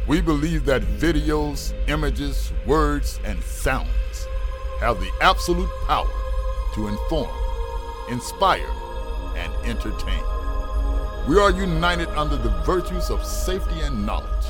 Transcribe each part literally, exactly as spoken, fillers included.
We believe that videos, images, words, and sounds have the absolute power to inform, inspire, and entertain. We are united under the virtues of safety and knowledge.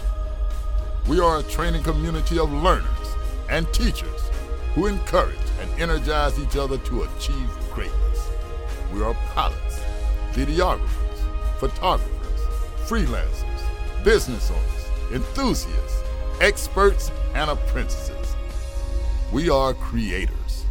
We are a training community of learners and teachers who encourage and energize each other to achieve greatness. We are pilots, videographers, photographers, freelancers, business owners, enthusiasts, experts, and apprentices. We are creators.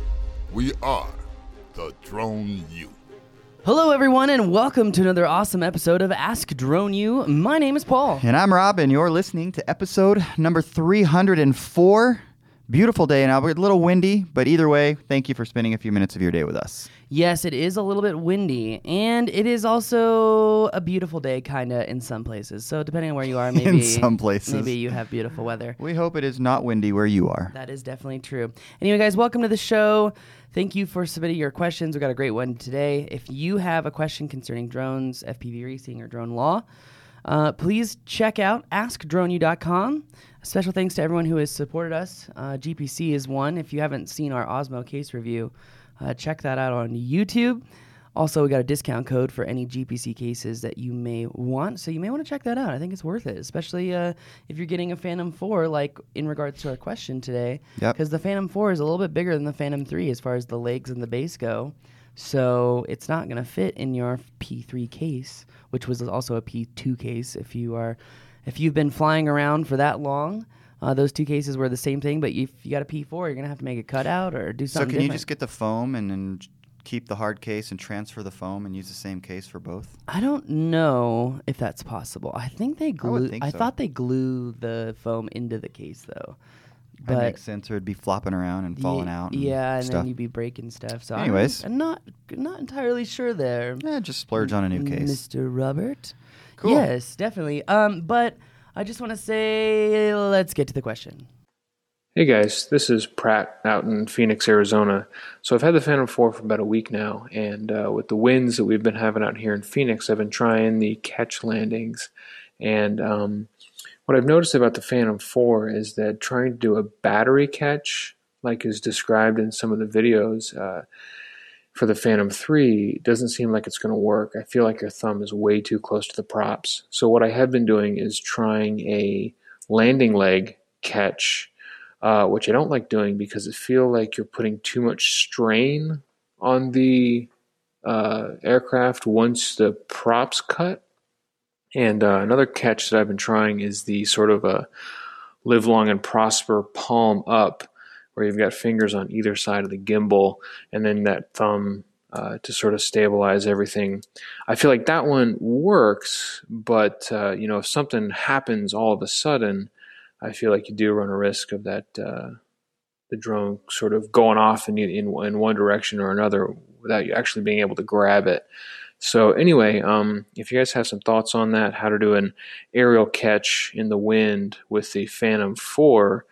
We are the Drone U. Hello, everyone, and welcome to another awesome episode of Ask Drone U. My name is Paul. And I'm Rob, and you're listening to episode number three hundred four. Beautiful day in Albuquerque. A little windy, but either way, thank you for spending a few minutes of your day with us. Yes, it is a little bit windy, and it is also a beautiful day, kind of, in some places. So depending on where you are, maybe in some places. maybe you have beautiful weather. We hope it is not windy where you are. That is definitely true. Anyway, guys, welcome to the show. Thank you for submitting your questions. We got a great one today. If you have a question concerning drones, F P V racing, or drone law, uh, please check out ask drone u dot com. Special thanks to everyone who has supported us. Uh, G P C is one. If you haven't seen our Osmo case review, uh, check that out on YouTube. Also, we got a discount code for any G P C cases that you may want, so you may want to check that out. I think it's worth it, especially uh, if you're getting a Phantom four, like in regards to our question today. Yep. Because the Phantom four is a little bit bigger than the Phantom three as far as the legs and the base go. So it's not going to fit in your P three case, which was also a P two case. If you are, if you've been flying around for that long, uh, those two cases were the same thing. But if you got a P four, you're going to have to make a cutout or do something So can different. you just get the foam and then keep the hard case and transfer the foam and use the same case for both? I don't know if that's possible. I think they glue. I would think I so. thought they glue the foam into the case though. That But makes sense, or it'd be flopping around and falling Ye- out. And Yeah, and stuff. then you'd be breaking stuff. So Anyways. I'm, I'm not not entirely sure there. Yeah, just splurge on a new case. Mister Robert. Cool. Yes, definitely. Um, but I just want to say, let's get to the question. Hey guys, this is Pratt out in Phoenix, Arizona. So I've had the Phantom four for about a week now, and uh, with the winds that we've been having out here in Phoenix, I've been trying the catch landings. And um, what I've noticed about the Phantom four is that trying to do a battery catch, like is described in some of the videos uh, for the Phantom three, doesn't seem like it's going to work. I feel like your thumb is way too close to the props. So what I have been doing is trying a landing leg catch, Uh, which I don't like doing because I feel like you're putting too much strain on the uh, aircraft once the props cut. And uh, another catch that I've been trying is the sort of a live long and prosper palm up, where you've got fingers on either side of the gimbal and then that thumb uh, to sort of stabilize everything. I feel like that one works, but uh, you know, if something happens all of a sudden, I feel like you do run a risk of that uh, the drone sort of going off in, in in one direction or another without you actually being able to grab it. So anyway, um, if you guys have some thoughts on that, how to do an aerial catch in the wind with the Phantom four.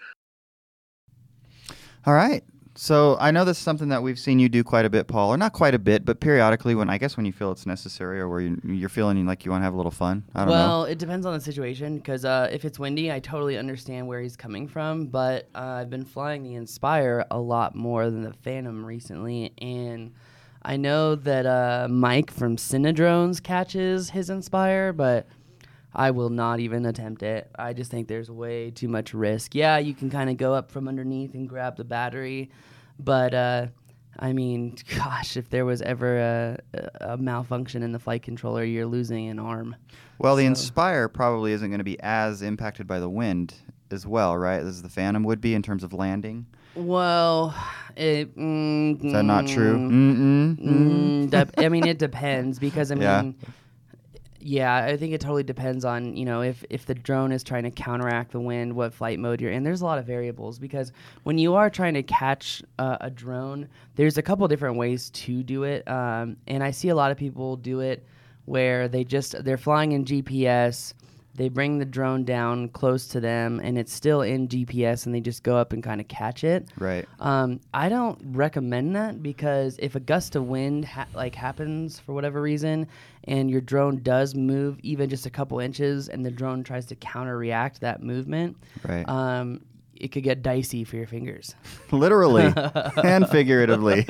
All right. So I know this is something that we've seen you do quite a bit, Paul, or not quite a bit, but periodically when I guess when you feel it's necessary or where you, you're feeling like you want to have a little fun. I don't well, know. Well, it depends on the situation because uh, if it's windy, I totally understand where he's coming from. But uh, I've been flying the Inspire a lot more than the Phantom recently, and I know that uh, Mike from Cinedrones catches his Inspire, but I will not even attempt it. I just think there's way too much risk. Yeah, you can kind of go up from underneath and grab the battery, but uh, I mean, gosh, if there was ever a, a malfunction in the flight controller, you're losing an arm. Well, the So- Inspire probably isn't going to be as impacted by the wind as well, right? As the Phantom would be in terms of landing. Well, it, mm, Is that not true? mm, Mm-mm. Mm. mm, dep- I mean, it depends because I mean, Yeah. yeah, I think it totally depends on, you know, if if the drone is trying to counteract the wind, what flight mode you're in. There's a lot of variables because when you are trying to catch uh, a drone, there's a couple different ways to do it, um, and I see a lot of people do it where they just they're flying in G P S. They bring the drone down close to them, and it's still in G P S, and they just go up and kind of catch it. Right. Um, I don't recommend that because if a gust of wind ha- like happens for whatever reason, and your drone does move even just a couple inches, and the drone tries to counter-react that movement, Right. um, it could get dicey for your fingers. Literally and figuratively.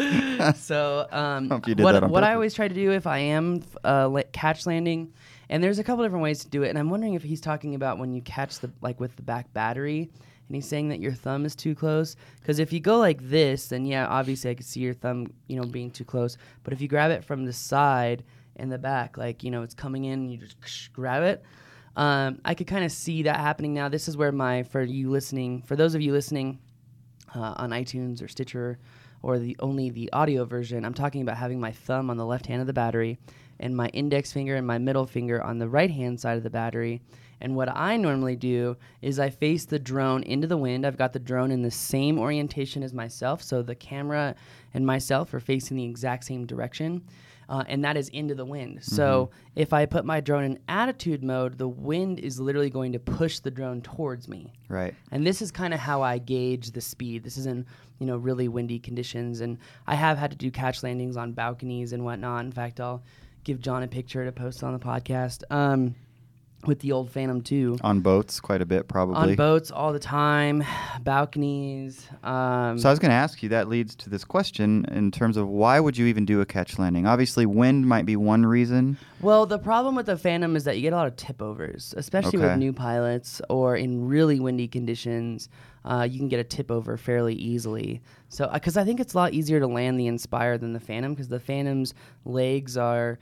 So um, Hope you did what, that on what I purpose. always try to do if I am uh, la- catch landing, and there's a couple different ways to do it, and I'm wondering if he's talking about when you catch the like with the back battery, and he's saying that your thumb is too close. Because if you go like this, then yeah, obviously I could see your thumb, you know, being too close. But if you grab it from the side and the back, like you know, it's coming in, and you just grab it. Um, I could kind of see that happening now. This is where my, for you listening, for those of you listening uh, on iTunes or Stitcher or the only the audio version, I'm talking about having my thumb on the left hand of the battery and my index finger and my middle finger on the right hand side of the battery. And what I normally do is I face the drone into the wind. I've got the drone in the same orientation as myself, so the camera and myself are facing the exact same direction. Uh, and that is into the wind. Mm-hmm. So if I put my drone in attitude mode, the wind is literally going to push the drone towards me. Right. And this is kind of how I gauge the speed. This is in, you know, really windy conditions. And I have had to do catch landings on balconies and whatnot. In fact, I'll give John a picture to post on the podcast. Um, with the old Phantom two. On boats, quite a bit, probably. On boats all the time, balconies. Um, So I was going to ask you, that leads to this question in terms of why would you even do a catch landing? Obviously, wind might be one reason. well, the problem with the Phantom is that you get a lot of tip overs, especially Okay. with new pilots or in really windy conditions. Uh, you can get a tip over fairly easily. So, because I think it's a lot easier to land the Inspire than the Phantom, because the Phantom's legs are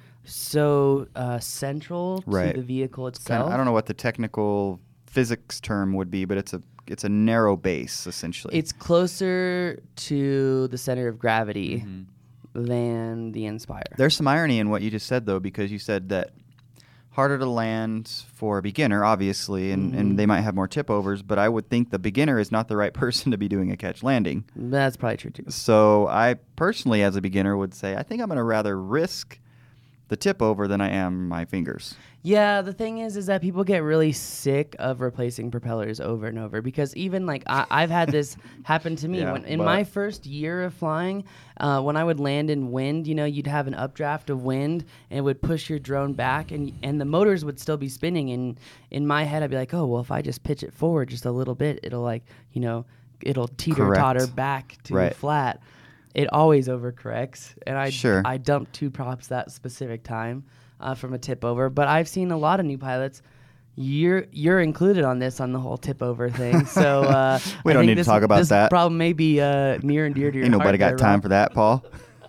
so uh, central Right. to the vehicle Kind itself. of, I don't know what the technical physics term would be, but it's a it's a narrow base, essentially. It's closer to the center of gravity Mm-hmm. than the Inspire. There's some irony in what you just said, though, because you said that harder to land for a beginner, obviously, and, Mhm. and they might have more tip overs, but I would think the beginner is not the right person to be doing a catch landing. That's probably true too. So I personally, as a beginner, would say I think I'm going to rather risk the tip over than I am my fingers. Yeah, the thing is, is that people get really sick of replacing propellers over and over because even like I, I've had this happen to me Yeah, when in but- my first year of flying. Uh, when I would land in wind, you know, you'd have an updraft of wind and it would push your drone back, and and the motors would still be spinning. And in my head, I'd be like, oh well, if I just pitch it forward just a little bit, it'll like you know, it'll teeter totter Correct. back to Right. flat. It always overcorrects, and I Sure. I dumped two props that specific time uh, from a tip over. But I've seen a lot of new pilots. You're you're included on this on the whole tip over thing. So uh, We I don't think need to this- talk about this that. problem may be uh, near and dear to your Ain't nobody heart got there, time Rob. for that, Paul.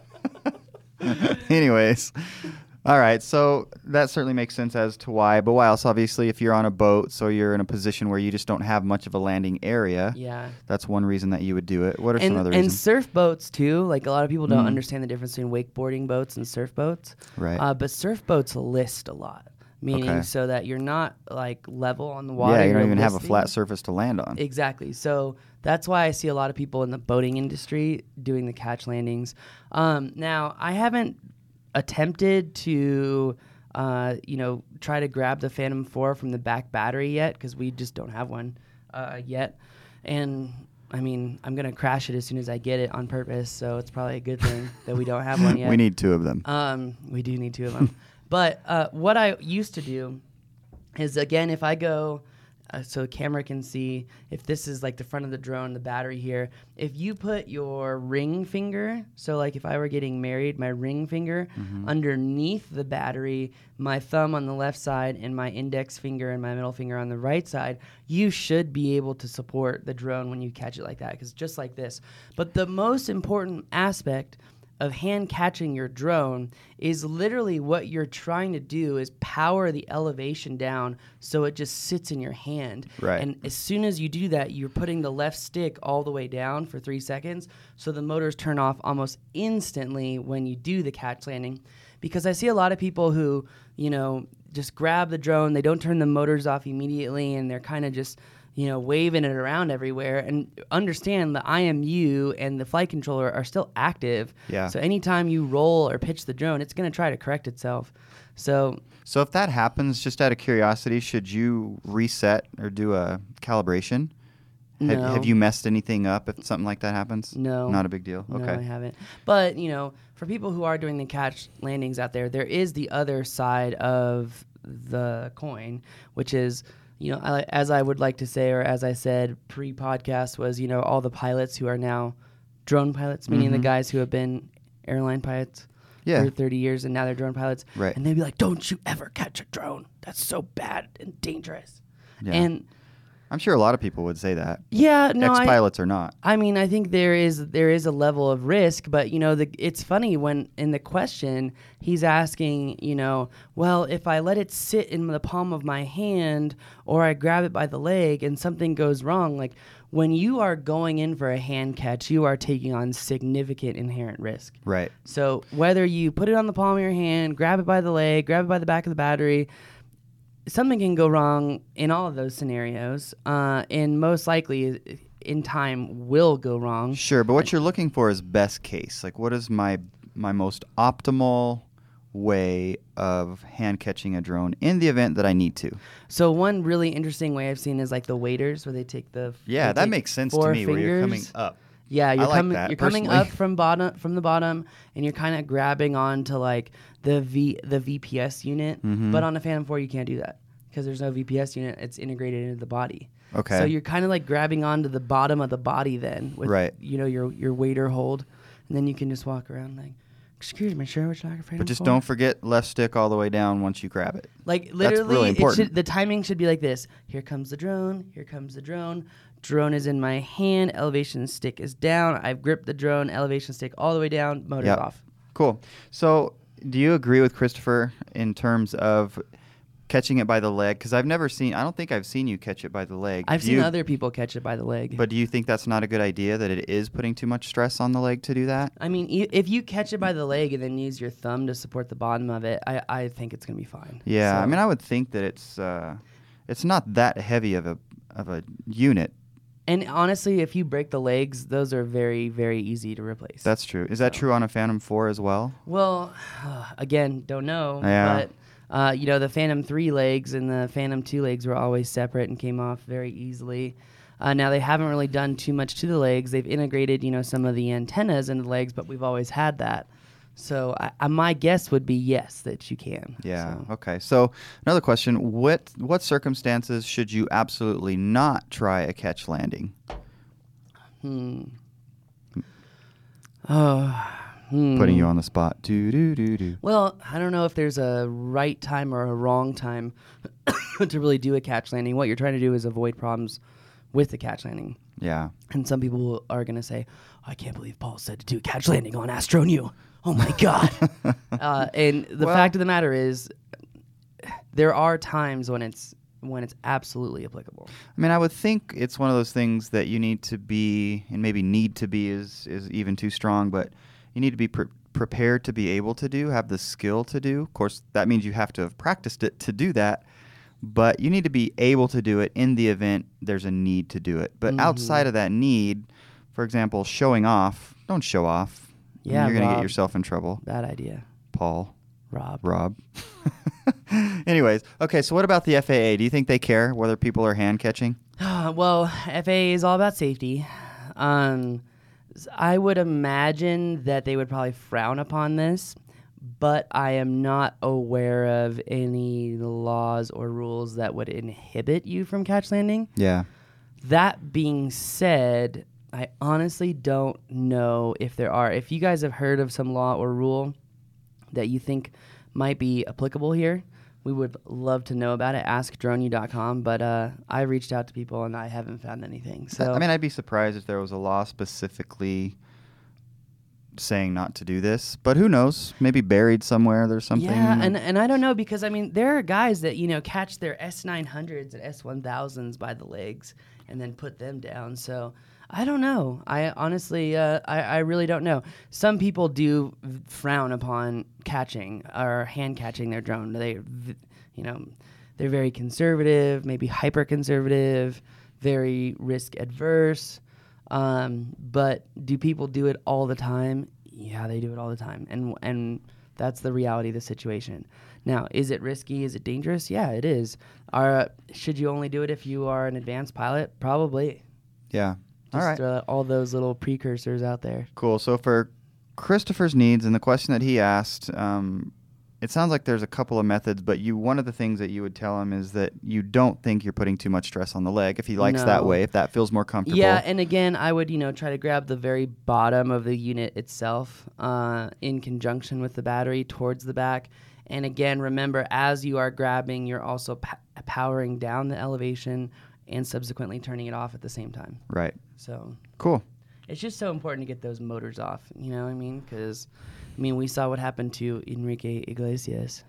Anyways, all right. So that certainly makes sense as to why. But why else? Obviously, if you're on a boat, so you're in a position where you just don't have much of a landing area. Yeah. That's one reason that you would do it. What are And, some other and reasons? surf boats too. Like a lot of people don't Mm. understand the difference between wakeboarding boats and surf boats. Right. Uh, but surf boats list a lot, meaning Okay. so that you're not like level on the water. yeah, you don't you're even have a listing. flat surface to land on. Exactly. So that's why I see a lot of people in the boating industry doing the catch landings. Um, now, I haven't attempted to, uh, you know, try to grab the Phantom four from the back battery yet because we just don't have one uh, yet. And I mean, I'm gonna crash it as soon as I get it on purpose. So it's probably a good thing that we don't have one yet. We need two of them. Um, we do need two of them. But uh, what I used to do is, again, if I go, uh, so the camera can see, if this is like the front of the drone, the battery here, if you put your ring finger, so like if I were getting married, my ring finger underneath the battery, my thumb on the left side, and my index finger and my middle finger on the right side, you should be able to support the drone when you catch it like that, because just like this. But the most important aspect of hand catching your drone is literally what you're trying to do is power the elevation down so it just sits in your hand. Right. And as soon as you do that, you're putting the left stick all the way down for three seconds. So the motors turn off almost instantly when you do the catch landing. Because I see a lot of people who, you know, just grab the drone, they don't turn the motors off immediately, and they're kind of just, you know, waving it around everywhere. And understand the I M U and the flight controller are still active. Yeah. So anytime you roll or pitch the drone, it's going to try to correct itself. So So if that happens, just out of curiosity, should you reset or do a calibration? No. Have, have you messed anything up if something like that happens? No. Not a big deal. Okay. No, I haven't. But, you know, for people who are doing the catch landings out there, there is the other side of the coin, which is, you know, I, as I would like to say, or as I said pre-podcast, was, you know, all the pilots who are now drone pilots, meaning Mm-hmm. the guys who have been airline pilots Yeah. for thirty years and now they're drone pilots. Right. And they'd be like, don't you ever catch a drone. That's so bad and dangerous. Yeah. And I'm sure a lot of people would say that. yeah, no, I, Ex-pilots or not. I mean, I think there is there is a level of risk, but you know, the, it's funny when in the question he's asking, you know, well, if I let it sit in the palm of my hand or I grab it by the leg and something goes wrong, like when you are going in for a hand catch, you are taking on significant inherent risk. Right. So whether you put it on the palm of your hand, grab it by the leg, grab it by the back of the battery, something can go wrong in all of those scenarios, uh, and most likely in time will go wrong. Sure, but what you're looking for is best case. Like, what is my my most optimal way of hand catching a drone in the event that I need to? So one really interesting way I've seen is like the waders, where they take the Yeah, they that take makes sense four to me. Where you're coming fingers. up. Yeah, you're like coming. that, You're coming personally. up from bottom from the bottom, and you're kind of grabbing onto like the V the V P S unit. Mm-hmm. But on a Phantom four, you can't do that because there's no V P S unit. It's integrated into the body. Okay. So you're kind of like grabbing onto the bottom of the body then, with Right. you know your your wader hold, and then you can just walk around like, excuse me, sir, would you like a Phantom But just four? don't forget left stick all the way down once you grab it. Like literally, really it important. should, the timing should be like this. Here comes the drone. Here comes the drone. Drone is in my hand. Elevation stick is down. I've gripped the drone. Elevation stick all the way down. Motor's Yep. off. Cool. So, do you agree with Christopher in terms of catching it by the leg? Because I've never seen. I don't think I've seen you catch it by the leg. I've Do seen you- other people catch it by the leg. But do you think that's not a good idea? That it is putting too much stress on the leg to do that? I mean, e- if you catch it by the leg and then use your thumb to support the bottom of it, I, I think it's gonna be fine. Yeah. So- I mean, I would think that it's uh, it's not that heavy of a of a unit. and honestly, if you break the legs, those are very, very easy to replace. That's true. Is that So- true on a Phantom four as well? Well, again, don't know. Yeah. But, uh, you know, the Phantom three legs and the Phantom two legs were always separate and came off very easily. Uh, now, they haven't really done too much to the legs. They've integrated, you know, some of the antennas into the legs, but we've always had that. So I, I, my guess would be yes, that you can. Yeah. So. Okay. So another question: What what circumstances should you absolutely not try a catch landing? Hmm. Oh. Hmm. Putting you on the spot. Do do do do. Well, I don't know if there's a right time or a wrong time to really do a catch landing. What you're trying to do is avoid problems with the catch landing. Yeah. And some people are going to say, I can't believe Paul said to do a catch landing on Astroneu. Oh, my God. uh, and the Well- fact of the matter is, there are times when it's when it's absolutely applicable. I mean, I would think it's one of those things that you need to be, and maybe need to be is is even too strong, but you need to be pre- prepared to be able to do, have the skill to do. Of course, that means you have to have practiced it to do that, but you need to be able to do it in the event there's a need to do it. But Mhm. outside of that need, for example, showing off, don't show off. Yeah, You're going to get Rob. yourself in trouble, Bad idea, Paul, Rob. Rob. Anyways, okay, so what about the F A A? Do you think they care whether people are hand catching? Well, F A A is all about safety. Um, s- I would imagine that they would probably frown upon this, but I am not aware of any laws or rules that would inhibit you from catch landing. Yeah. That being said, I honestly don't know if there are. If you guys have heard of some law or rule that you think might be applicable here, we would love to know about it. ask drone u dot com. But uh, I reached out to people and I haven't found anything. So I mean, I'd be surprised if there was a law specifically saying not to do this, but who knows? Maybe buried somewhere there's something. yeah, and and I don't know because I mean there are guys that you know catch their S nine hundreds and S one thousands by the legs and then put them down. So I don't know. I honestly, uh, I I really don't know. Some people do v- frown upon catching or hand catching their drone. They, v- you know, they're very conservative, maybe hyper conservative. very risk adverse. Um, but do people do it all the time? Yeah, they do it all the time. And and that's the reality of the situation. Now, is it risky? Is it dangerous? Yeah, it is. Are, should you only do it if you are an advanced pilot? Probably. Yeah. Just all right. throw all those little precursors out there. Cool. So for Christopher's needs and the question that he asked, um, it sounds like there's a couple of methods, but you one of the things that you would tell him is that you don't think you're putting too much stress on the leg if he likes No. that way, if that feels more comfortable. Yeah, and again, I would, you know, try to grab the very bottom of the unit itself uh, in conjunction with the battery towards the back. And again, remember, as you are grabbing, you're also p- powering down the elevation and subsequently turning it off at the same time. Right. So Cool. it's just so important to get those motors off, you know what I mean? Because, I mean, we saw what happened to Enrique Iglesias.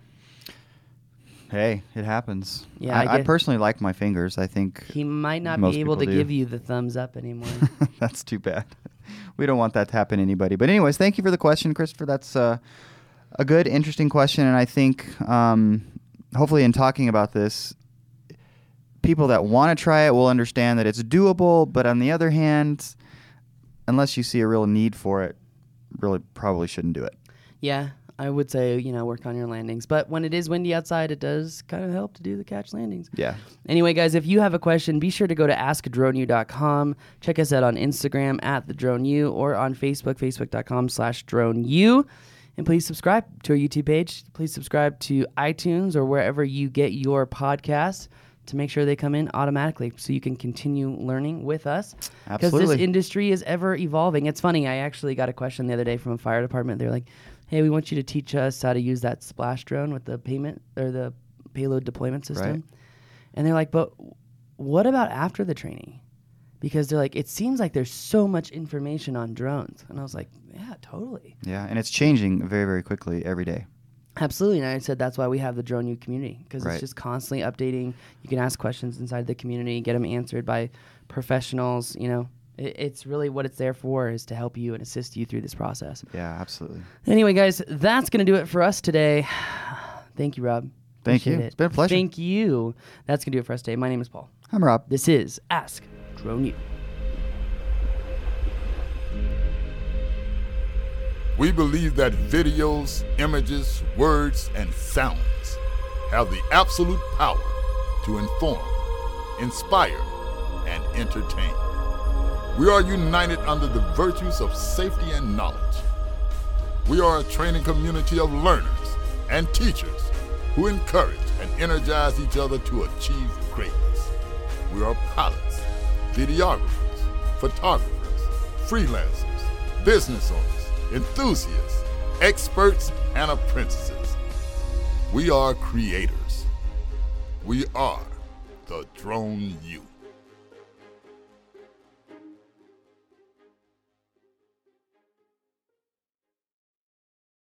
Hey, it happens. Yeah, I, I I get- personally like my fingers. I think He might not Most be able to people do. give you the thumbs up anymore. that's too bad. We don't want that to happen to anybody. But anyways, thank you for the question, Christopher. That's uh, a good, interesting question. And I think um, hopefully in talking about this, people that want to try it will understand that it's doable. But on the other hand, unless you see a real need for it, really probably shouldn't do it. Yeah, I would say, you know, work on your landings. But when it is windy outside, it does kind of help to do the catch landings. Yeah. Anyway, guys, if you have a question, be sure to go to ask drone u dot com. Check us out on Instagram at the drone u or on Facebook, facebook dot com slash drone u. And please subscribe to our YouTube page. Please subscribe to iTunes or wherever you get your podcasts to make sure they come in automatically so you can continue learning with us. Because this Absolutely. industry is ever evolving. It's funny, I actually got a question the other day from a fire department. They're like, hey, we want you to teach us how to use that splash drone with the payment or the payload deployment system. Right. And they're like, but what about after the training? Because they're like, it seems like there's so much information on drones. And I was like, yeah, totally. Yeah. And it's changing very, very quickly every day. Absolutely. And I said that's why we have the Drone U community, because Right. it's just constantly updating. You can ask questions inside the community, get them answered by professionals. You know, it, it's really what it's there for, is to help you and assist you through this process. Yeah, absolutely. Anyway, guys, that's going to do it for us today. Thank you, Rob. Thank Appreciate you. it. It's been a pleasure. Thank you. That's going to do it for us today. My name is Paul. I'm Rob. This is Ask Drone U. We believe that videos, images, words, and sounds have the absolute power to inform, inspire, and entertain. We are united under the virtues of safety and knowledge. We are a training community of learners and teachers who encourage and energize each other to achieve greatness. We are pilots, videographers, photographers, freelancers, business owners, enthusiasts, experts, and apprentices. We are creators. We are the Drone U.